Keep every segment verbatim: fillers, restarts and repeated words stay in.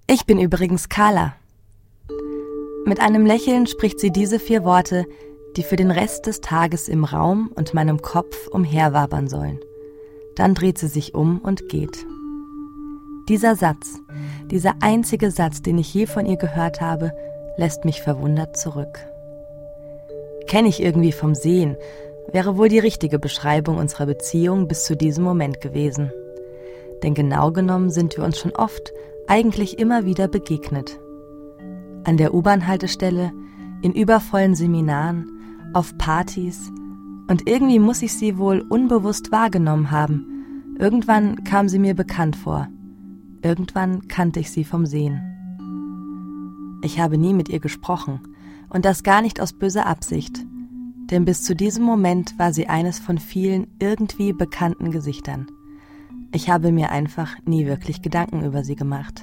Ich bin übrigens Carla. Mit einem Lächeln spricht sie diese vier Worte, die für den Rest des Tages im Raum und meinem Kopf umherwabern sollen. Dann dreht sie sich um und geht. Dieser Satz, dieser einzige Satz, den ich je von ihr gehört habe, lässt mich verwundert zurück. Kenne ich irgendwie vom Sehen, wäre wohl die richtige Beschreibung unserer Beziehung bis zu diesem Moment gewesen. Denn genau genommen sind wir uns schon oft, eigentlich immer wieder begegnet. An der U-Bahn-Haltestelle, in übervollen Seminaren, auf Partys, und irgendwie muss ich sie wohl unbewusst wahrgenommen haben. Irgendwann kam sie mir bekannt vor. Irgendwann kannte ich sie vom Sehen. Ich habe nie mit ihr gesprochen, und das gar nicht aus böser Absicht, denn bis zu diesem Moment war sie eines von vielen irgendwie bekannten Gesichtern. Ich habe mir einfach nie wirklich Gedanken über sie gemacht.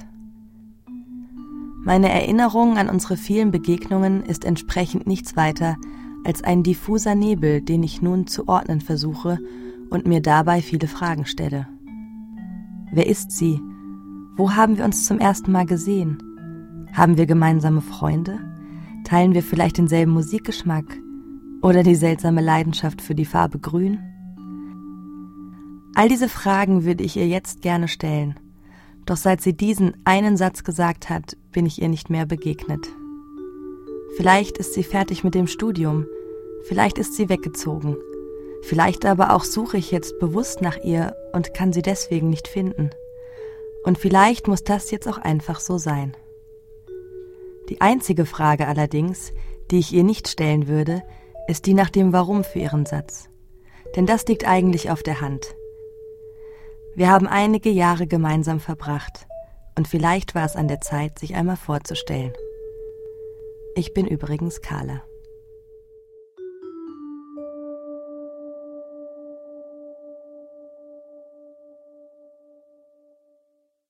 Meine Erinnerung an unsere vielen Begegnungen ist entsprechend nichts weiter als ein diffuser Nebel, den ich nun zu ordnen versuche und mir dabei viele Fragen stelle. Wer ist sie? Wo haben wir uns zum ersten Mal gesehen? Haben wir gemeinsame Freunde? Teilen wir vielleicht denselben Musikgeschmack? Oder die seltsame Leidenschaft für die Farbe Grün? All diese Fragen würde ich ihr jetzt gerne stellen. Doch seit sie diesen einen Satz gesagt hat, bin ich ihr nicht mehr begegnet. Vielleicht ist sie fertig mit dem Studium, vielleicht ist sie weggezogen, vielleicht aber auch suche ich jetzt bewusst nach ihr und kann sie deswegen nicht finden. Und vielleicht muss das jetzt auch einfach so sein. Die einzige Frage allerdings, die ich ihr nicht stellen würde, ist die nach dem Warum für ihren Satz. Denn das liegt eigentlich auf der Hand. Wir haben einige Jahre gemeinsam verbracht und vielleicht war es an der Zeit, sich einmal vorzustellen. Ich bin übrigens Carla.